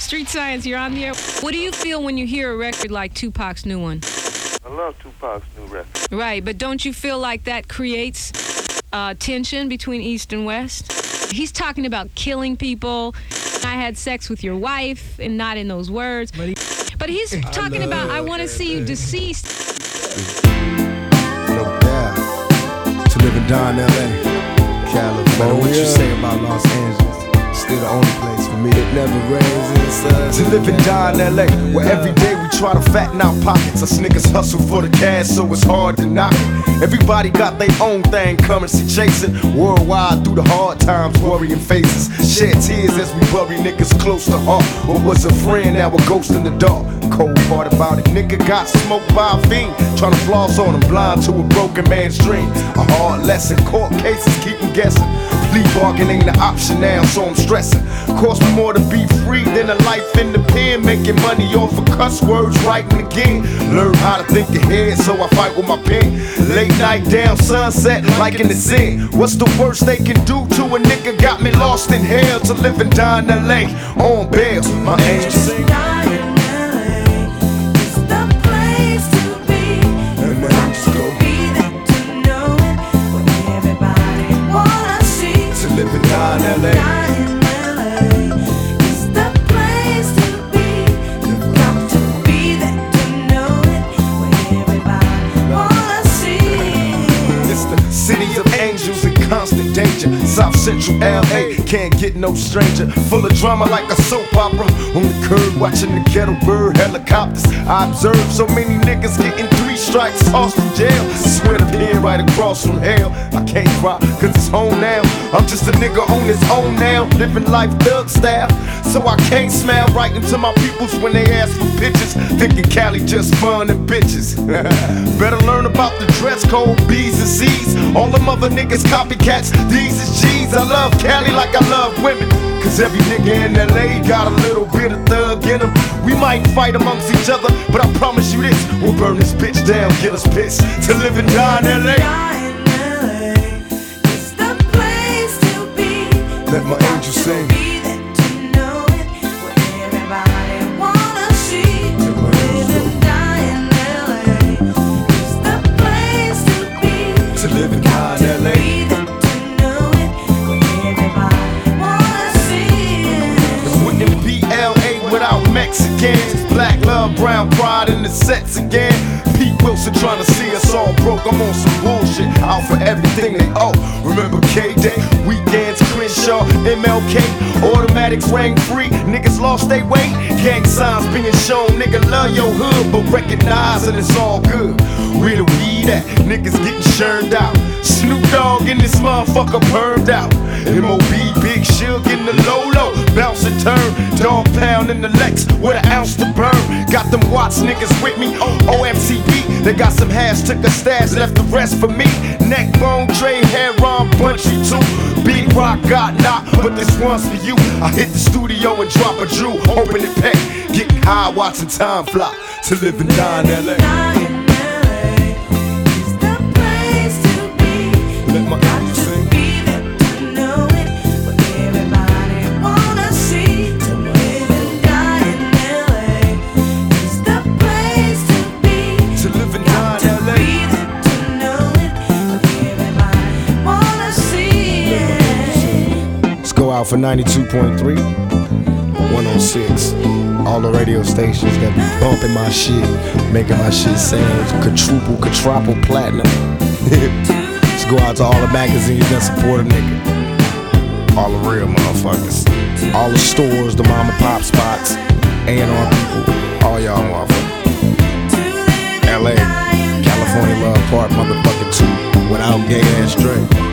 Street Science, you're on the air. What do you feel when you hear a record like Tupac's new one? I love Tupac's new record. Right, but don't you feel like that creates tension between East and West? He's talking about killing people. I had sex with your wife, and not in those words. But he's talking about, I want to see you deceased. No doubt. To live and die in L.A., California. What you say about Los Angeles? Still the only place for me that never rains. To live and die in L.A., where every day we try to fatten our pockets. Us niggas hustle for the cash, so it's hard to knock it. Everybody got their own thing, currency chasing. Worldwide through the hard times, worrying faces. Shed tears as we bury niggas close to heart. What was a friend, now a ghost in the dark. Cold part about it, nigga got smoked by a fiend. Tryna floss on him, blind to a broken man's dream. A hard lesson, court cases keep him guessing. Plea bargain ain't an option now, so I'm stressing. Cost me more to be free than a life in the pen. Making money off of cuss words, writing again. Learn how to think ahead, so I fight with my pen. Late night down sunset, like in the Zen. What's the worst they can do to a nigga? Got me lost in hell to live and die in L.A. on bail. My angel sing. In LA. It's the place to be. You've got to be there to know it. Where everybody wanna see. It's the city of angels in constant danger. South Central LA can't get no stranger. Full of drama like a soap opera. On the curb watching the ghetto bird helicopters. I observe so many niggas getting 3 strikes, tossed in jail. Swear to pin right across from hell. I can't cry cause it's home now. I'm just a nigga on his own now, living life thug style. So I can't smile right into my peoples when they ask for pictures. Thinking Cali just fun and bitches. Better learn about the dress code, B's and C's. All them other niggas copycats, D's is G's. I love Cali like I love women. Cause every nigga in LA got a little bit of thug in him. We might fight amongst each other, but I promise you this, we'll burn this bitch down, get us pissed. To live and die in LA. Let my angel sing. Be there to know it. Where everybody wanna see. Live and die in LA. It's the place to be. To live and die in LA. Be there to know it. Where everybody wanna see. It wouldn't be LA without Mexicans. Black love, brown pride in the sets again. Pete Wilson trying to see us all broke. I'm on some bullshit, out for everything they owe. Remember K-Day, weekends, Crenshaw, MLK, automatics rang free. Niggas lost their weight, gang signs being shown. Nigga love your hood, but recognize that it's all good. Where the weed at? Niggas getting churned out. Snoop Dogg in this motherfucker permed out. M.O.B. Big Shug in the low-low, bounce and turn. Dog pound in the Lex with an ounce to burn. Got them Watts niggas with me, OMCB. They got some hash, took a stash, left the rest for me. Neck bone, Trey, hair on, punchy too. Big Rock got knocked, but this one's for you. I hit the studio and drop a Drew, open it pack. Getting high, watching time fly. To live and die in LA. Let my angel sing. Go out for 92.3, 106. All the radio stations that be bumping my shit, making my shit sound quadruple platinum. Let's go out to all the magazines that support a nigga. All the real motherfuckers. All the stores, the mom and pop spots, A&R people, all y'all motherfuckers. LA, California Love Park, motherfucking 2, without gay ass Dre.